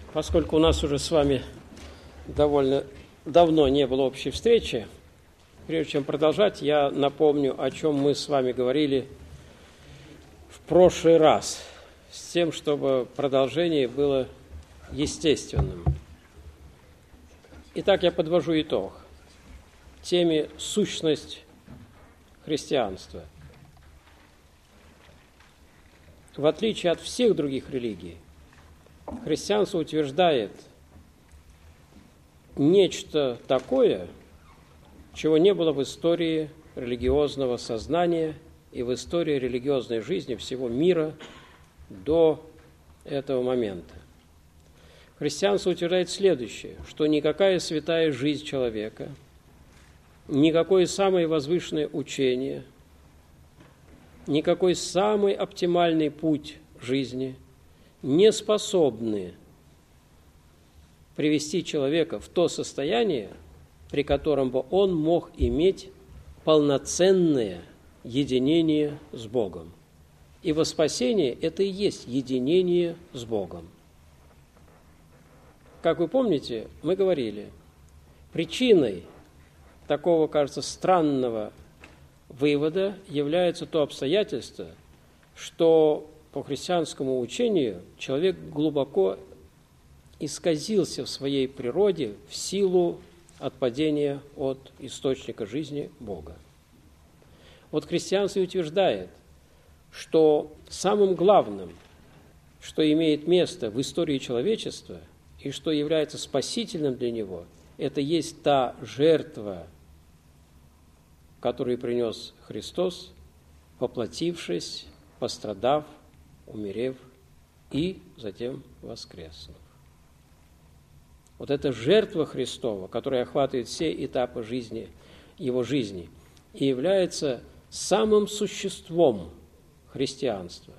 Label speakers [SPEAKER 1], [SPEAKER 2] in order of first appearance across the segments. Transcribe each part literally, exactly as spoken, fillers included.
[SPEAKER 1] Поскольку у нас уже с вами довольно давно не было общей встречи, прежде чем продолжать, я напомню, о чем мы с вами говорили в прошлый раз, с тем, чтобы продолжение было естественным. Итак, я подвожу итог теме «Сущность христианства». В отличие от всех других религий, христианство утверждает нечто такое, чего не было в истории религиозного сознания и в истории религиозной жизни всего мира до этого момента. Христианство утверждает следующее, что никакая святая жизнь человека, никакое самое возвышенное учение, никакой самый оптимальный путь жизни не способны привести человека в то состояние, при котором бы он мог иметь полноценное единение с Богом. И во спасении это и есть единение с Богом. Как вы помните, мы говорили, причиной такого, кажется, странного вывода является то обстоятельство, что по христианскому учению человек глубоко исказился в своей природе в силу отпадения от источника жизни Бога. Вот христианство утверждает, что самым главным, что имеет место в истории человечества и что является спасительным для него, это есть та жертва, которую принес Христос, воплотившись, пострадав, умерев и затем воскреснув. Вот эта жертва Христова, которая охватывает все этапы жизни, его жизни, и является самым существом христианства.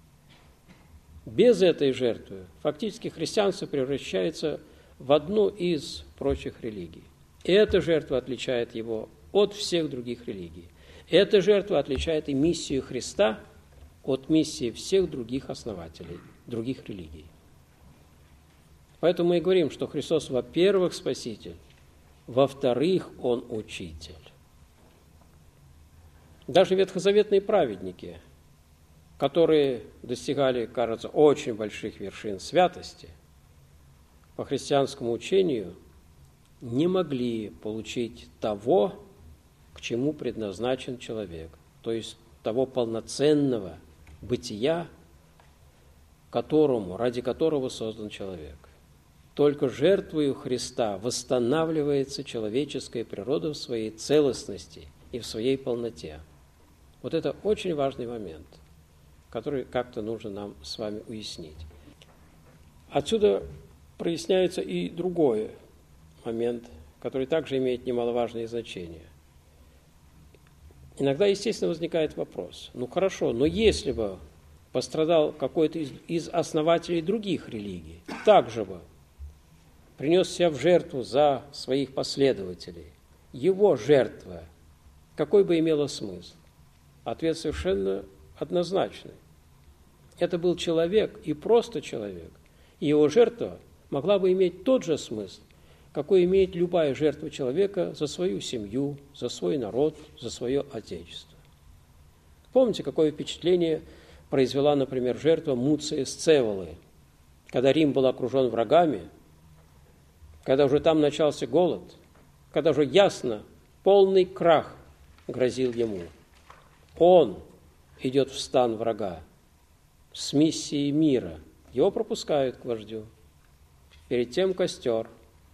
[SPEAKER 1] Без этой жертвы фактически христианство превращается в одну из прочих религий. И эта жертва отличает его от всех других религий. Эта жертва отличает и миссию Христа от миссии всех других основателей, других религий. Поэтому мы и говорим, что Христос, во-первых, Спаситель, во-вторых, Он Учитель. Даже ветхозаветные праведники, которые достигали, кажется, очень больших вершин святости, по христианскому учению не могли получить того, к чему предназначен человек, то есть того полноценного бытия, которому, ради которого создан человек. Только жертвою Христа восстанавливается человеческая природа в своей целостности и в своей полноте. Вот это очень важный момент, который как-то нужно нам с вами уяснить. Отсюда проясняется и другой момент, который также имеет немаловажное значение. Иногда, естественно, возникает вопрос, ну хорошо, но если бы пострадал какой-то из, из основателей других религий, также бы принес себя в жертву за своих последователей, его жертва, какой бы имела смысл? Ответ совершенно однозначный. Это был человек и просто человек, и его жертва могла бы иметь тот же смысл, какой имеет любая жертва человека за свою семью, за свой народ, за свое отечество. Помните, какое впечатление произвела, например, жертва Муция Сцеволы, когда Рим был окружен врагами, когда уже там начался голод, когда уже ясно полный крах грозил ему. Он идет в стан врага с миссией мира. Его пропускают к вождю. Перед тем костер,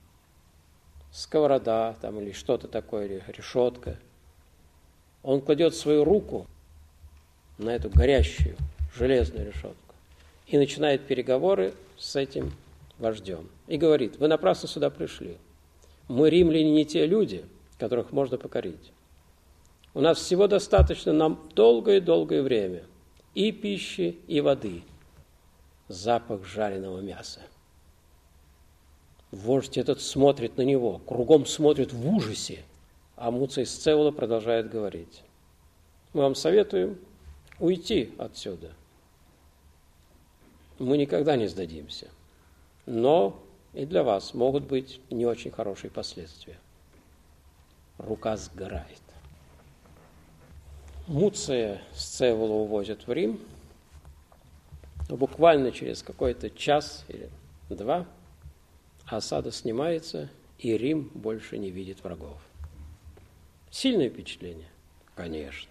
[SPEAKER 1] сковорода там, или что-то такое, или решетка. Он кладет свою руку на эту горящую железную решетку и начинает переговоры с этим вождем. И говорит, вы напрасно сюда пришли. Мы, римляне, не те люди, которых можно покорить. У нас всего достаточно нам долгое-долгое время и пищи, и воды. Запах жареного мяса. Вождь этот смотрит на него, кругом смотрит в ужасе, а Муций Сцевола продолжает говорить. Мы вам советуем уйти отсюда. Мы никогда не сдадимся. но и для вас могут быть не очень хорошие последствия. Рука сгорает. Муция Сцевола увозят в Рим. Буквально через какой-то час или два осада снимается, и Рим больше не видит врагов. Сильное впечатление? Конечно.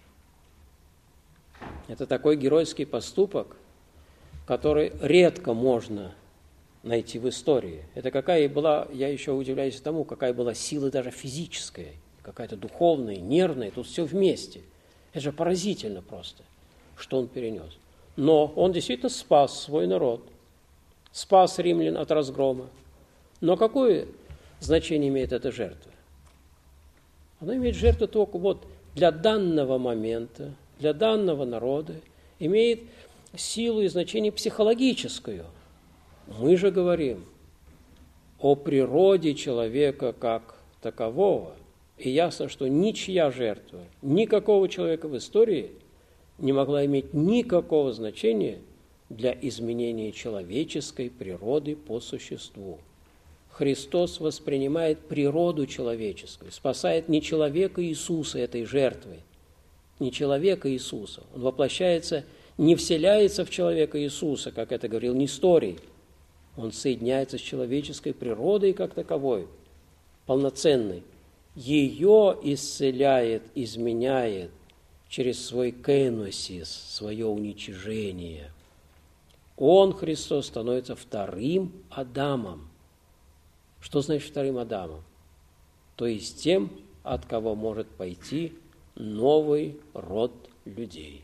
[SPEAKER 1] Это такой геройский поступок, который редко можно найти в истории. Это какая была, я еще удивляюсь тому, какая была сила даже физическая, какая-то духовная, нервная, тут все вместе. Это же поразительно просто, что он перенес. Но он действительно спас свой народ, спас римлян от разгрома. Но какое значение имеет эта жертва? Она имеет жертву только вот для данного момента, для данного народа, имеет силу и значение психологическую. Мы же говорим о природе человека как такового. И ясно, что ничья жертва, никакого человека в истории не могла иметь никакого значения для изменения человеческой природы по существу. Христос воспринимает природу человеческую, спасает не человека Иисуса этой жертвой, не человека Иисуса. Он воплощается, не вселяется в человека Иисуса, как это говорил Несторий. Он соединяется с человеческой природой как таковой, полноценной. Ее исцеляет, изменяет через свой кеносис, свое уничижение. Он, Христос, становится вторым Адамом. Что значит вторым Адамом? То есть тем, от кого может пойти новый род людей.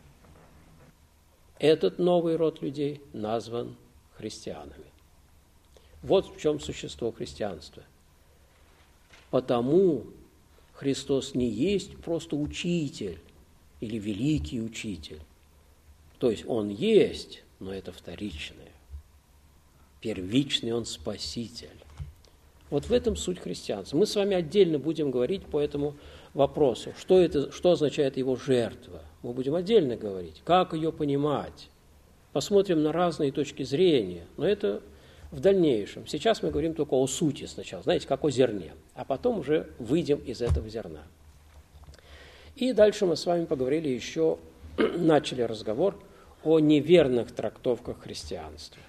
[SPEAKER 1] Этот новый род людей назван христианами. Вот в чем существо христианства. Потому Христос не есть просто учитель или великий учитель. То есть Он есть, но это вторичное. Первичный Он спаситель. Вот в этом суть христианства. Мы с вами отдельно будем говорить по этому вопросу, что, это, что означает Его жертва. Мы будем отдельно говорить, как ее понимать. Посмотрим на разные точки зрения, но это в дальнейшем. Сейчас мы говорим только о сути сначала, знаете, как о зерне, а потом уже выйдем из этого зерна. И дальше мы с вами поговорили еще, начали разговор о неверных трактовках христианства.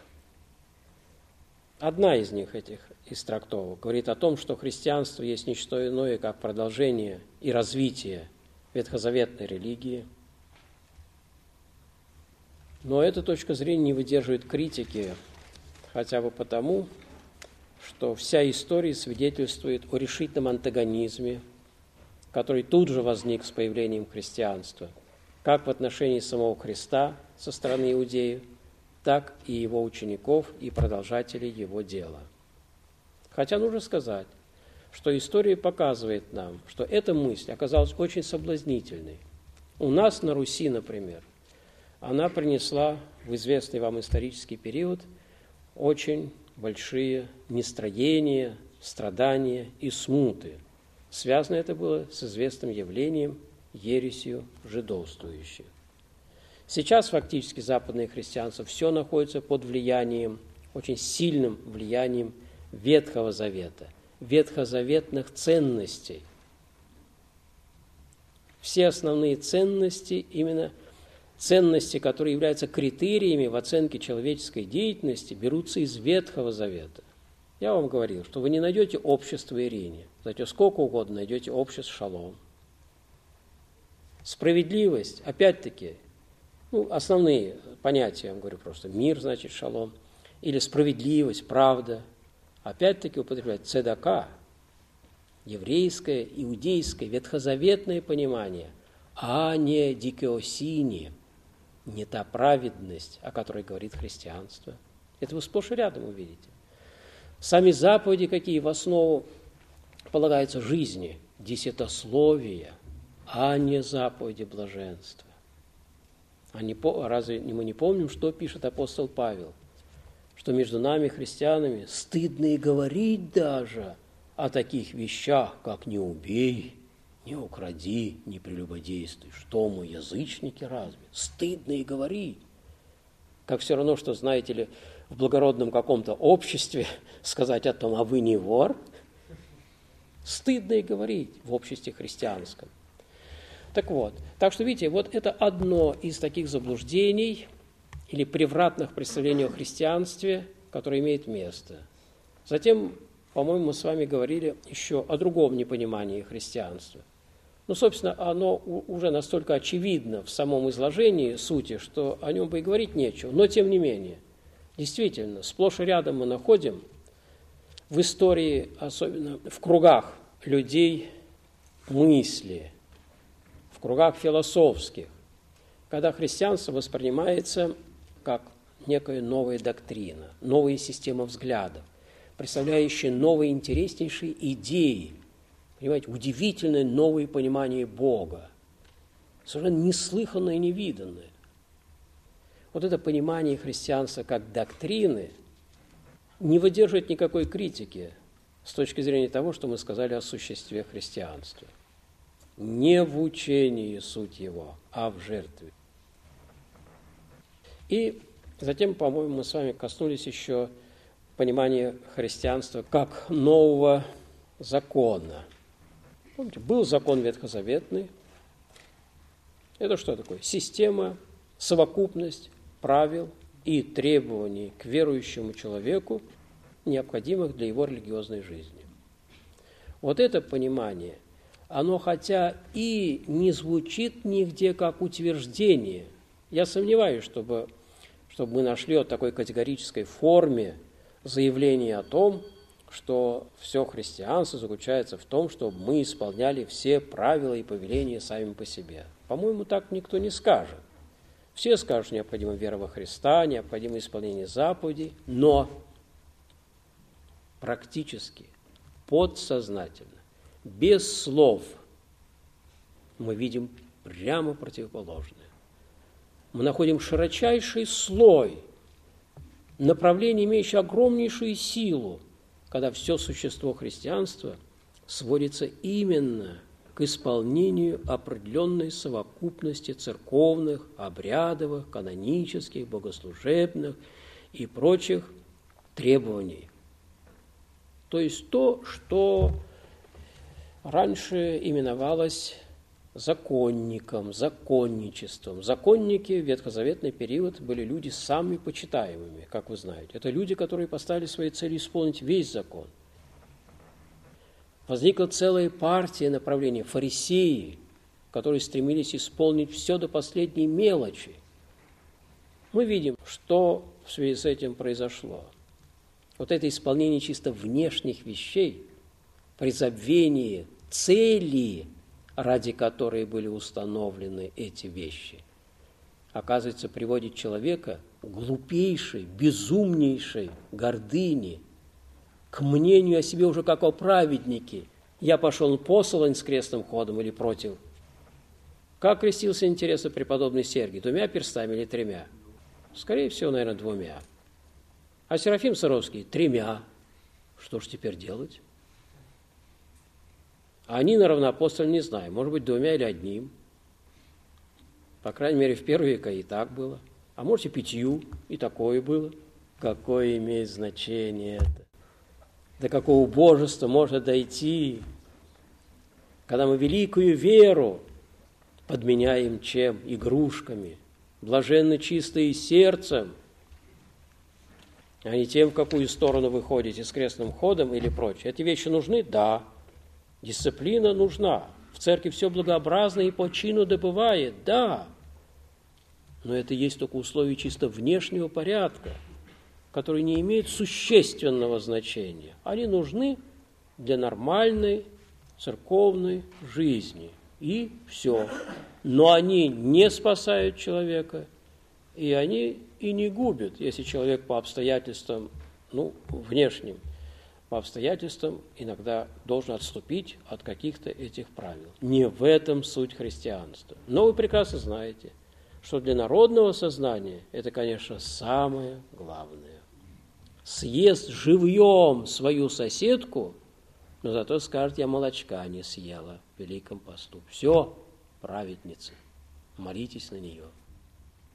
[SPEAKER 1] Одна из них, этих из трактовок, говорит о том, что христианство есть не что иное, как продолжение и развитие ветхозаветной религии. Но эта точка зрения не выдерживает критики, хотя бы потому, что вся история свидетельствует о решительном антагонизме, который тут же возник с появлением христианства, как в отношении самого Христа со стороны иудеев, так и его учеников и продолжателей его дела. Хотя нужно сказать, что история показывает нам, что эта мысль оказалась очень соблазнительной. У нас на Руси, например, она принесла в известный вам исторический период очень большие нестроения, страдания и смуты. Связано это было с известным явлением ересью жидовствующих. Сейчас фактически западное христианство все находится под влиянием, очень сильным влиянием Ветхого Завета, ветхозаветных ценностей. Все основные ценности, именно ценности, которые являются критериями в оценке человеческой деятельности, берутся из Ветхого Завета. Я вам говорил, что вы не найдете общество Ирине, зато сколько угодно найдете общество Шалом. Справедливость, опять-таки, ну, основные понятия, я вам говорю просто, мир, значит, Шалом, или справедливость, правда, опять-таки употребляют цедака, еврейское, иудейское, ветхозаветное понимание, а не дикеосини, не та праведность, о которой говорит христианство. Это вы сплошь и рядом увидите. Сами заповеди, какие в основу полагаются жизни, десятословия, а не заповеди блаженства. А не, разве мы не помним, что пишет апостол Павел? Что между нами, христианами, стыдно и говорить даже о таких вещах, как «не убей», «не укради», «не прелюбодействуй». Что мы, язычники разве? Стыдно и говорить. Как все равно, что, знаете ли, в благородном каком-то обществе сказать о том, а вы не вор, стыдно и говорить в обществе христианском. Так вот, так что, видите, вот это одно из таких заблуждений или превратных представлений о христианстве, которое имеет место. Затем, по-моему, мы с вами говорили еще о другом непонимании христианства. Ну, собственно, оно уже настолько очевидно в самом изложении сути, что о нем бы и говорить нечего. Но, тем не менее, действительно, сплошь и рядом мы находим в истории, особенно в кругах людей мысли, в кругах философских, когда христианство воспринимается как некая новая доктрина, новая система взглядов, представляющая новые интереснейшие идеи, понимаете, удивительное новое понимание Бога, совершенно неслыханное и невиданное. Вот это понимание христианства как доктрины не выдерживает никакой критики с точки зрения того, что мы сказали о существе христианства. Не в учении суть его, а в жертве. И затем, по-моему, мы с вами коснулись еще понимания христианства как нового закона. Помните, был закон ветхозаветный. Это что такое? Система, совокупность правил и требований к верующему человеку, необходимых для его религиозной жизни. Вот это понимание, оно хотя и не звучит нигде как утверждение, я сомневаюсь, чтобы, чтобы мы нашли вот такой категорической форме заявление о том, что все христианство заключается в том, чтобы мы исполняли все правила и повеления сами по себе. По-моему, так никто не скажет. Все скажут, что необходима вера во Христа, необходимо исполнение заповедей, но практически, подсознательно, без слов мы видим прямо противоположное. Мы находим широчайший слой, направление, имеющее огромнейшую силу, когда все существо христианства сводится именно к исполнению определенной совокупности церковных, обрядовых, канонических, богослужебных и прочих требований. То есть то, что раньше именовалось законником, законничеством. Законники в ветхозаветный период были люди самыми почитаемыми, как вы знаете. Это люди, которые поставили своей целью исполнить весь закон. Возникла целая партия направлений, фарисеи, которые стремились исполнить все до последней мелочи. Мы видим, что в связи с этим произошло. Вот это исполнение чисто внешних вещей, при забвении цели, ради которой были установлены эти вещи, оказывается, приводит человека к глупейшей, безумнейшей гордыне, к мнению о себе уже как о праведнике. Я пошел послан с крестным ходом или против? Как крестился, интересно, преподобный Сергий? Двумя перстами или тремя? Скорее всего, наверное, двумя. А Серафим Саровский тремя. Что ж теперь делать? А они на равноапостольном не знаю, может быть, двумя или одним. По крайней мере, в первые века и так было. А может, и пятью, и такое было. Какое имеет значение это? До какого божества можно дойти, когда мы великую веру подменяем чем? Игрушками, блаженно чистые сердцем, а не тем, в какую сторону вы ходите, с крестным ходом или прочее. Эти вещи нужны? Да. Дисциплина нужна. В церкви все благообразно и по чину добывает. Да. Но это есть только условия чисто внешнего порядка, которые не имеют существенного значения. Они нужны для нормальной церковной жизни. И все. Но они не спасают человека, и они и не губят, если человек по обстоятельствам, ну, внешним, по обстоятельствам иногда должен отступить от каких-то этих правил. Не в этом суть христианства. Но вы прекрасно знаете, что для народного сознания это, конечно, самое главное. Съест живьем свою соседку, но зато скажет, я молочка не съела в Великом посту. Все, праведница, молитесь на нее.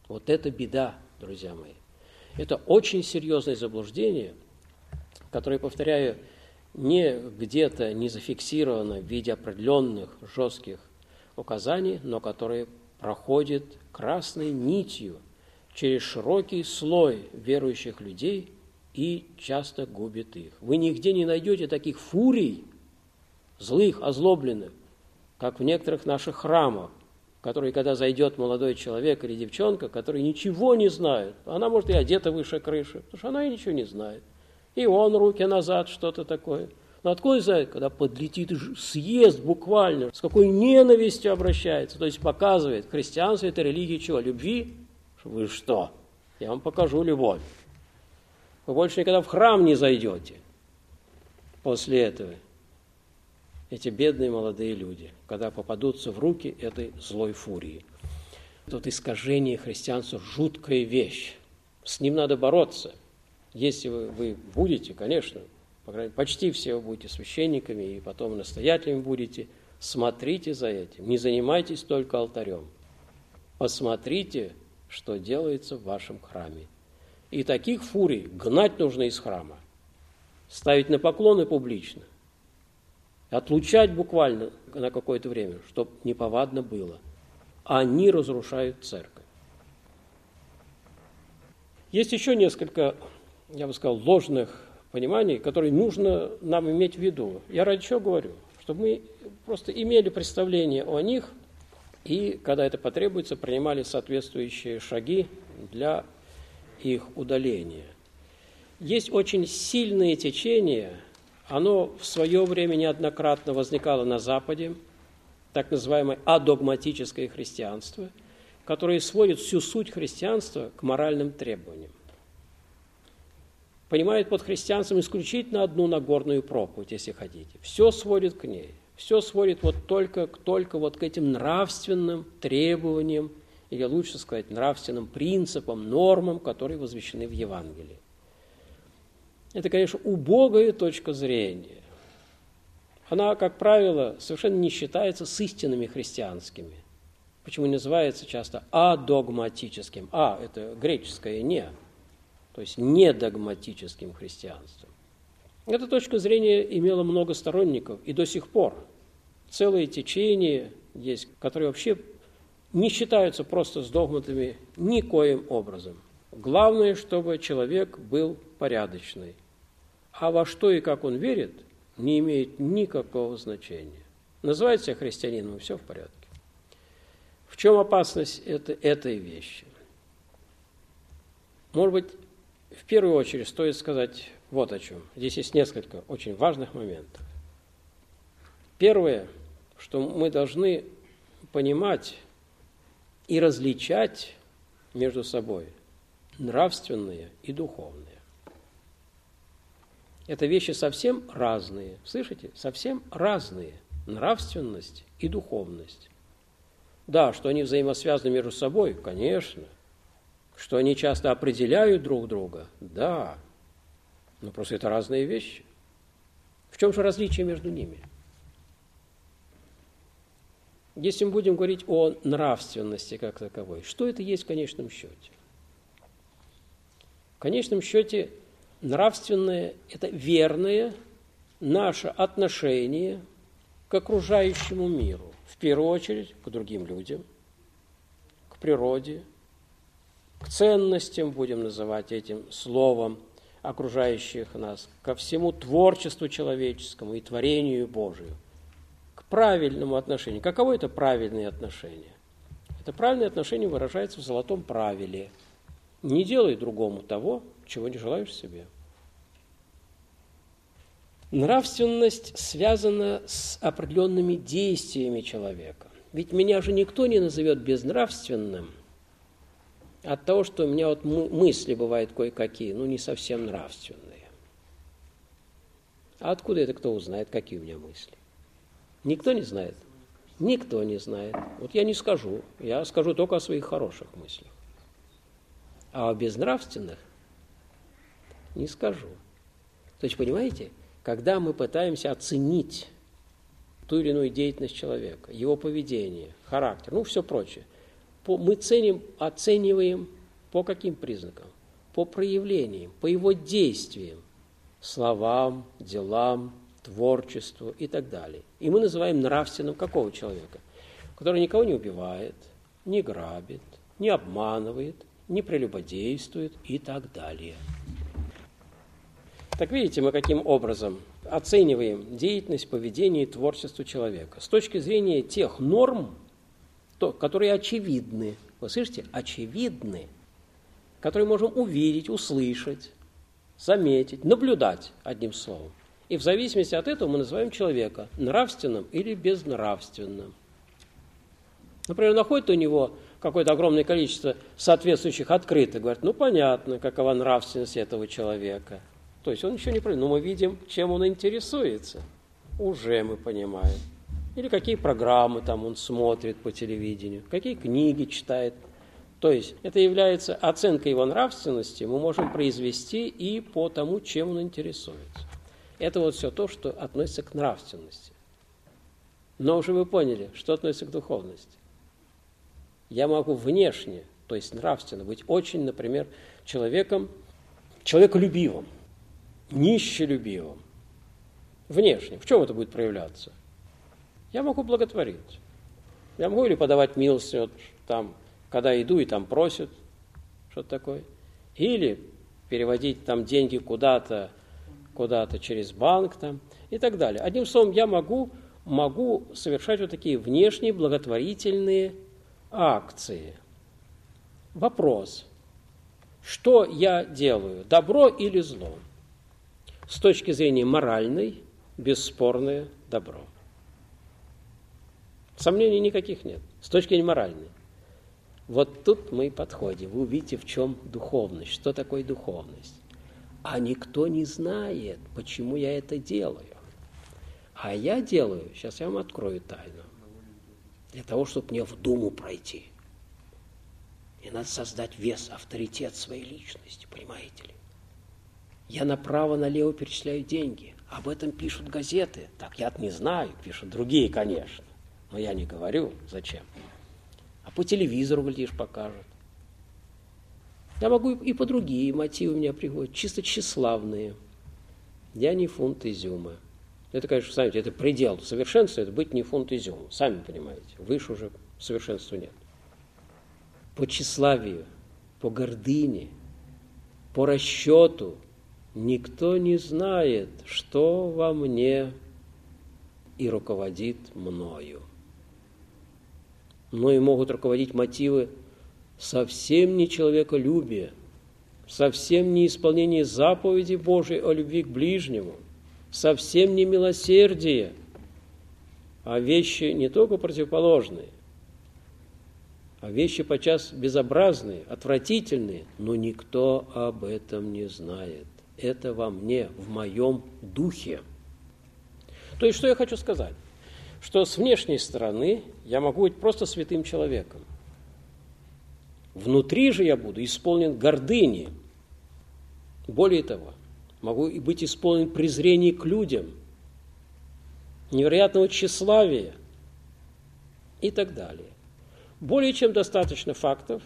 [SPEAKER 1] Вот это беда, друзья мои. Это очень серьезное заблуждение, которое, повторяю, не где-то не зафиксировано в виде определенных жестких указаний, но которое проходит красной нитью через широкий слой верующих людей и часто губит их. Вы нигде не найдете таких фурий, злых, озлобленных, как в некоторых наших храмах, в которые, когда зайдет молодой человек или девчонка, которые ничего не знают, она, может, и одета выше крыши, потому что она и ничего не знает. И он руки назад, что-то такое. Но откуда знает, когда подлетит и съест буквально, с какой ненавистью обращается, то есть показывает, христианство – это религия чего? Любви? Вы что? Я вам покажу любовь. Вы больше никогда в храм не зайдете после этого. Эти бедные молодые люди, когда попадутся в руки этой злой фурии. Тут искажение христианства – жуткая вещь. С ним надо бороться. Если вы, вы будете, конечно, по крайней мере, почти все вы будете священниками и потом настоятелями будете, смотрите за этим. Не занимайтесь только алтарем. Посмотрите, что делается в вашем храме. И таких фурий гнать нужно из храма. Ставить на поклоны публично. Отлучать буквально на какое-то время, чтобы неповадно было. Они разрушают церковь. Есть еще несколько, я бы сказал, ложных пониманий, которые нужно нам иметь в виду. Я ради чего говорю? Чтобы мы просто имели представление о них и, когда это потребуется, принимали соответствующие шаги для их удаления. Есть очень сильные течения. Оно в свое время неоднократно возникало на Западе, так называемое адогматическое христианство, которое сводит всю суть христианства к моральным требованиям. Понимает под христианством исключительно одну Нагорную проповедь, если хотите. Все сводит к ней. Все сводит вот только, только вот к этим нравственным требованиям, или лучше сказать, нравственным принципам, нормам, которые возвещены в Евангелии. Это, конечно, убогая точка зрения. Она, как правило, совершенно не считается с истинами христианскими. Почему называется часто адогматическим? А – это греческое «не», то есть недогматическим христианством. Эта точка зрения имела много сторонников и до сих пор. Целые течения есть, которые вообще не считаются просто с догматами никоим образом. Главное, чтобы человек был порядочный. А во что и как он верит, не имеет никакого значения. Называет себя христианином, и все в порядке. В чем опасность это, этой вещи? Может быть, в первую очередь стоит сказать вот о чем. Здесь есть несколько очень важных моментов. Первое, что мы должны понимать и различать между собой нравственное и духовное. Это вещи совсем разные. Слышите? Совсем разные. Нравственность и духовность. Да, что они взаимосвязаны между собой, конечно. Что они часто определяют друг друга, да. Но просто это разные вещи. В чем же различие между ними? Если мы будем говорить о нравственности как таковой, что это есть в конечном счете? В конечном счете нравственное – это верное наше отношение к окружающему миру, в первую очередь к другим людям, к природе, к ценностям, будем называть этим словом, окружающих нас, ко всему творчеству человеческому и творению Божию, к правильному отношению. Каково это правильное отношение? Это правильное отношение выражается в золотом правиле. Не делай другому того, чего не желаешь себе. Нравственность связана с определенными действиями человека. Ведь меня же никто не назовет безнравственным от того, что у меня вот мысли бывают кое-какие, ну, не совсем нравственные. А откуда это кто узнает, какие у меня мысли? Никто не знает. Никто не знает. Вот я не скажу. Я скажу только о своих хороших мыслях. А о безнравственных не скажу. То есть, понимаете, когда мы пытаемся оценить ту или иную деятельность человека, его поведение, характер, ну, все прочее, по, мы ценим, оцениваем по каким признакам? По проявлениям, по его действиям, словам, делам, творчеству и так далее. И мы называем нравственным какого человека? Который никого не убивает, не грабит, не обманывает, не прелюбодействует и так далее. Так видите, мы каким образом оцениваем деятельность, поведение и творчество человека с точки зрения тех норм, то, которые очевидны. Вы слышите? Очевидны, которые можем увидеть, услышать, заметить, наблюдать, одним словом. И в зависимости от этого мы называем человека нравственным или безнравственным. Например, находит у него какое-то огромное количество соответствующих открыток, говорит, ну понятно, какова нравственность этого человека. То есть он ничего не понимает, но мы видим, чем он интересуется. Уже мы понимаем. Или какие программы там он смотрит по телевидению, какие книги читает. То есть это является оценкой его нравственности, мы можем произвести и по тому, чем он интересуется. Это вот все то, что относится к нравственности. Но уже вы поняли, что относится к духовности. Я могу внешне, то есть нравственно, быть очень, например, человеком, человеколюбивым, нищелюбивым. Внешне. В чем это будет проявляться? Я могу благотворить. Я могу или подавать милостыню, вот, там, когда иду и там просят что-то такое, или переводить там деньги куда-то, куда-то через банк там, и так далее. Одним словом, я могу, могу совершать вот такие внешние благотворительные акции. Вопрос, что я делаю, добро или зло? С точки зрения моральной, бесспорное добро. Сомнений никаких нет. С точки зрения моральной. Вот тут мы и подходим. Вы увидите, в чем духовность. Что такое духовность? А никто не знает, почему я это делаю. А я делаю, сейчас я вам открою тайну, для того, чтобы мне в Думу пройти. Мне надо создать вес, авторитет своей личности, понимаете ли? Я направо-налево перечисляю деньги. Об этом пишут газеты. Так я не знаю, пишут другие, конечно. Но я не говорю, зачем. А по телевизору, глядишь, покажут. Я могу и по другие мотивы меня приводят, чисто тщеславные. Я не фунт изюма. Это, конечно, знаете, это предел совершенства, это быть не фунт изюма. Сами понимаете, выше уже совершенства нет. По тщеславию, по гордыне, по расчету никто не знает, что во мне и руководит мною. Мною могут руководить мотивы совсем не человеколюбие, совсем не исполнение заповеди Божией о любви к ближнему, совсем не милосердие, а вещи не только противоположные, а вещи подчас безобразные, отвратительные, но никто об этом не знает. Это во мне, в моем духе. То есть, что я хочу сказать? Что с внешней стороны я могу быть просто святым человеком. Внутри же я буду исполнен гордыни. Более того, могу и быть исполнен презрения к людям, невероятного тщеславия и так далее. Более чем достаточно фактов,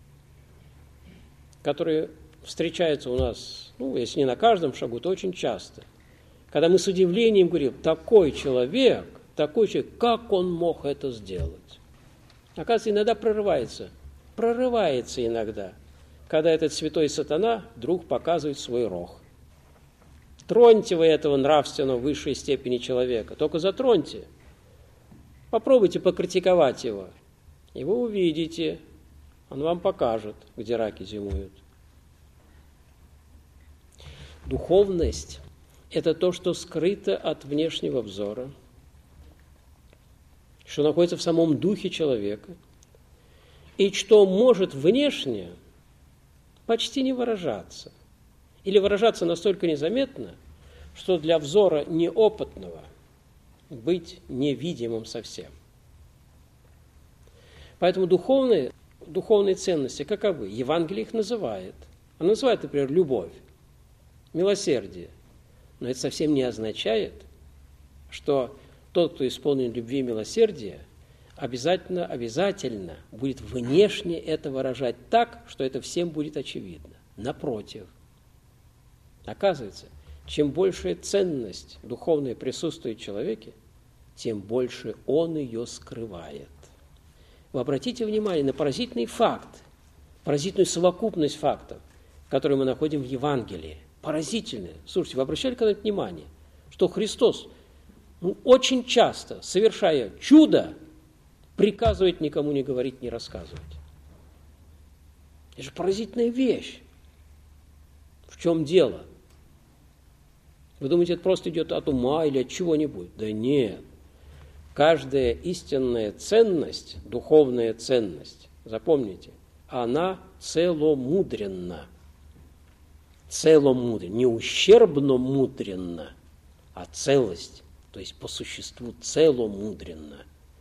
[SPEAKER 1] которые встречаются у нас, ну, если не на каждом шагу, то очень часто. Когда мы с удивлением говорим, такой человек, такой человек, как он мог это сделать? Оказывается, иногда прорывается, прорывается иногда, когда этот святой сатана вдруг показывает свой рог. Троньте вы этого нравственного высшей степени человека, только затроньте. Попробуйте покритиковать его, и вы увидите, он вам покажет, где раки зимуют. Духовность – это то, что скрыто от внешнего взора, что находится в самом духе человека, и что может внешне почти не выражаться, или выражаться настолько незаметно, что для взора неопытного быть невидимым совсем. Поэтому духовные, духовные ценности каковы? Евангелие их называет. Оно называет, например, любовь, милосердие. Но это совсем не означает, что тот, кто исполнен любви и милосердия, обязательно, обязательно будет внешне это выражать так, что это всем будет очевидно. Напротив, оказывается, чем большая ценность духовная присутствует в человеке, тем больше он ее скрывает. Вы обратите внимание на поразительный факт, поразительную совокупность фактов, которые мы находим в Евангелии. Поразительные. Слушайте, вы обращали когда-нибудь внимание, что Христос ну, очень часто, совершая чудо, приказывает никому не говорить, не рассказывать. Это же поразительная вещь. В чем дело? Вы думаете, это просто идет от ума или от чего-нибудь? Да нет. Каждая истинная ценность, духовная ценность, запомните, она целомудренна. Целомудренна. Не ущербно мудренна, а целость. То есть по существу целомудренно.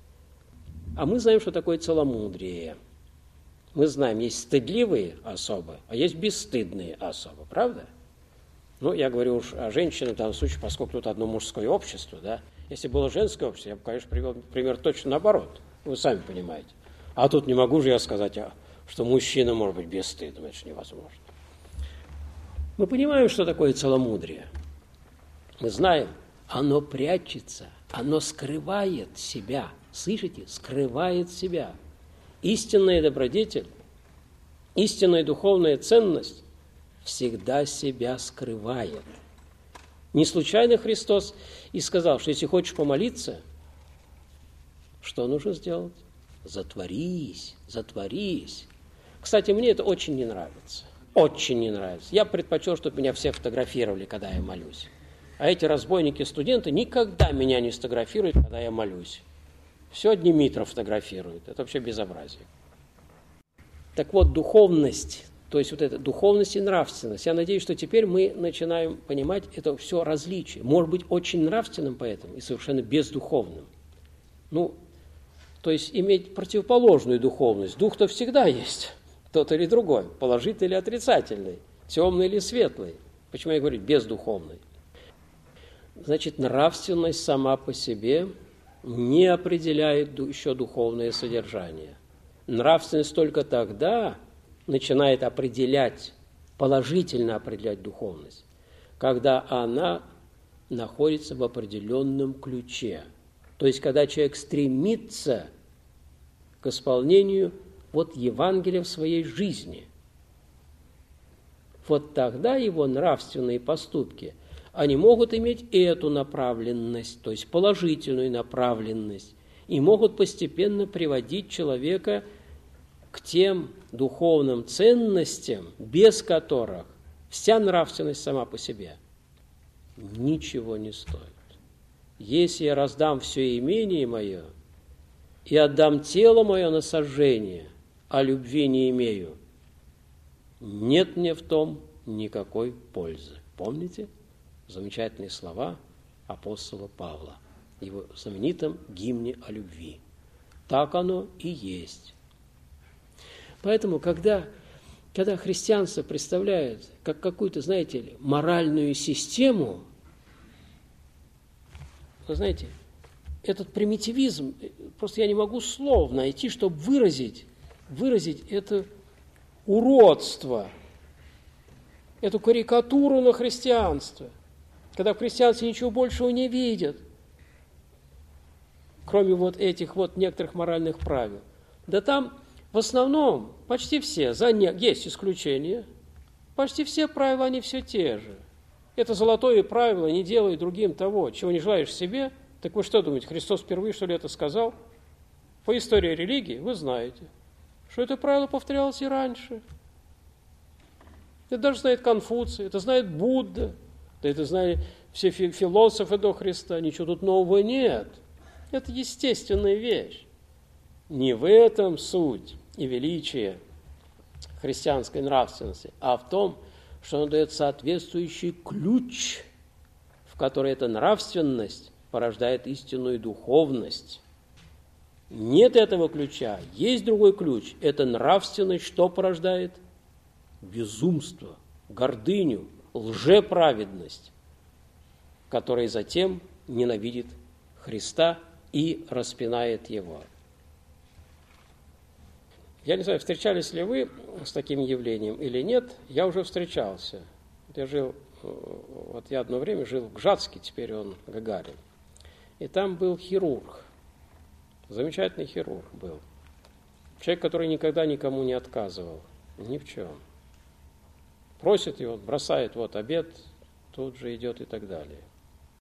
[SPEAKER 1] А мы знаем, что такое целомудрие. Мы знаем, есть стыдливые особы, а есть бесстыдные особы, правда? Ну, я говорю уж о женщинах в данном случае, поскольку тут одно мужское общество, да. Если было женское общество, я бы, конечно, привел пример точно наоборот. Вы сами понимаете. А тут не могу же я сказать, что мужчина может быть бесстыдным, это же невозможно. Мы понимаем, что такое целомудрие. Мы знаем, оно прячется, оно скрывает себя. Слышите? Скрывает себя. Истинная добродетель, истинная духовная ценность всегда себя скрывает. Не случайно Христос и сказал, что если хочешь помолиться, что нужно сделать? Затворись, затворись. Кстати, мне это очень не нравится. Очень не нравится. Я предпочел, чтобы меня все фотографировали, когда я молюсь. А эти разбойники-студенты никогда меня не сфотографируют, когда я молюсь. Все Димитров фотографирует. Это вообще безобразие. Так вот, духовность, то есть вот эта духовность и нравственность. Я надеюсь, что теперь мы начинаем понимать это все различие. Может быть, очень нравственным поэтому и совершенно бездуховным. Ну, то есть иметь противоположную духовность. Дух-то всегда есть. Тот или другой. Положительный или отрицательный. Темный или светлый. Почему я говорю бездуховный? Значит, нравственность сама по себе не определяет еще духовное содержание. Нравственность только тогда начинает определять, положительно определять духовность, когда она находится в определенном ключе. То есть, когда человек стремится к исполнению вот Евангелия в своей жизни. Вот тогда его нравственные поступки, они могут иметь эту направленность, то есть положительную направленность, и могут постепенно приводить человека к тем духовным ценностям, без которых вся нравственность сама по себе ничего не стоит. Если я раздам все имение мое и отдам тело мое на сожжение, а любви не имею, нет мне в том никакой пользы. Помните замечательные слова апостола Павла в его знаменитом гимне о любви? Так оно и есть. Поэтому, когда, когда христианство представляет как какую-то, знаете ли, моральную систему, вы знаете, этот примитивизм, просто я не могу слов найти, чтобы выразить, выразить это уродство, эту карикатуру на христианство, когда в христианстве ничего большего не видят, кроме вот этих вот некоторых моральных правил. Да там в основном почти все, за не, есть исключения, почти все правила, они все те же. Это золотое правило: не делай другим того, чего не желаешь себе. Так вы что думаете, Христос впервые, что ли, это сказал? По истории религии вы знаете, что это правило повторялось и раньше. Это даже знает Конфуций, это знает Будда, да это знают все философы до Христа. Ничего тут нового нет. Это естественная вещь. Не в этом суть и величие христианской нравственности, а в том, что он дает соответствующий ключ, в который эта нравственность порождает истинную духовность. Нет этого ключа, есть другой ключ. Это нравственность что порождает? Безумство, гордыню, лжеправедность, которая затем ненавидит Христа и распинает его. Я не знаю, встречались ли вы с таким явлением или нет, я уже встречался. Я жил, вот я одно время жил в Гжатске, теперь он Гагарин. И там был хирург, замечательный хирург был. Человек, который никогда никому не отказывал, ни в чем. Просит его, бросает, вот обед, тут же идет и так далее.